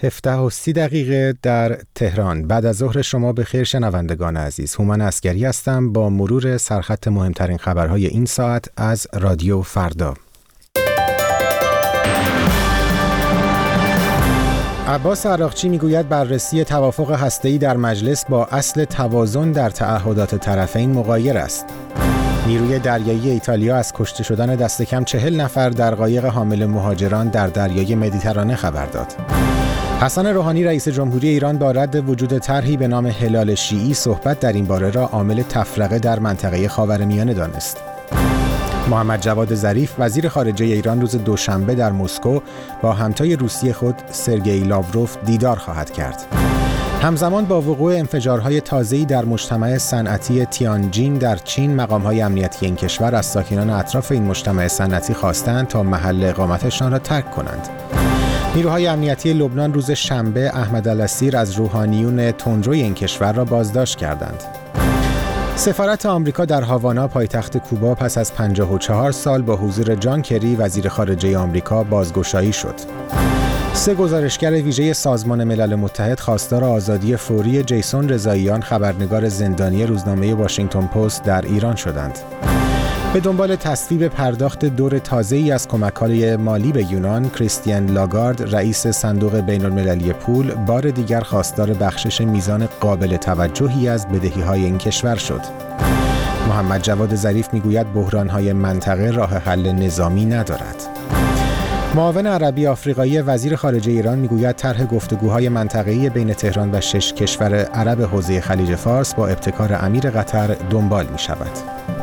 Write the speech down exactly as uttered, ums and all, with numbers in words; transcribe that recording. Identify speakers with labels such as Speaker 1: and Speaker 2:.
Speaker 1: هفده و سی دقیقه در تهران. بعد از ظهر شما به خیر شنوندگان عزیز. هومن عسگری هستم با مرور سرخط مهمترین خبرهای این ساعت از رادیو فردا. عباس عراقچی میگوید بررسی توافق هسته‌ای در مجلس با اصل توازن در تعهدات طرفین مغایر است. نیروی دریایی ایتالیا از کشته شدن دست کم چهل نفر در قایق حامل مهاجران در دریای مدیترانه خبر داد. حسن روحانی رئیس جمهوری ایران با رد وجود طرحی به نام هلال شیعی صحبت در این باره را عامل تفرقه در منطقه خاورمیانه دانست. محمد جواد ظریف وزیر خارجه ایران روز دوشنبه در مسکو با همتای روسی خود سرگئی لاوروف دیدار خواهد کرد. همزمان با وقوع انفجارهای تازه‌ای در مجتمع صنعتی تیانجین در چین، مقام‌های امنیتی این کشور از ساکنان اطراف این مجتمع صنعتی خواستند تا محل اقامتشان را ترک کنند. نیروهای امنیتی لبنان روز شنبه احمد الاسیر از روحانیون تندروی این کشور را بازداشت کردند. سفارت آمریکا در هاوانا پایتخت کوبا پس از پنجاه و چهار سال با حضور جان کری وزیر خارجه آمریکا بازگشایی شد. سه گزارشگر ویژه سازمان ملل متحد خواستار آزادی فوری جیسون رضاییان، خبرنگار زندانی روزنامه واشنگتن پست در ایران شدند. به دنبال تصویب پرداخت دور تازه‌ای از کمک‌های مالی به یونان، کریستین لاگارد رئیس صندوق بین‌المللی پول بار دیگر خواستار بخشش میزان قابل توجهی از بدهی‌های این کشور شد. محمد جواد ظریف میگوید بحران‌های منطقه راه حل نظامی ندارد. معاون عربی آفریقایی وزیر خارجه ایران میگوید طرح گفتگوهای منطقه‌ای بین تهران و شش کشور عرب حوزه خلیج فارس با ابتکار امیر قطر دنبال می‌شود.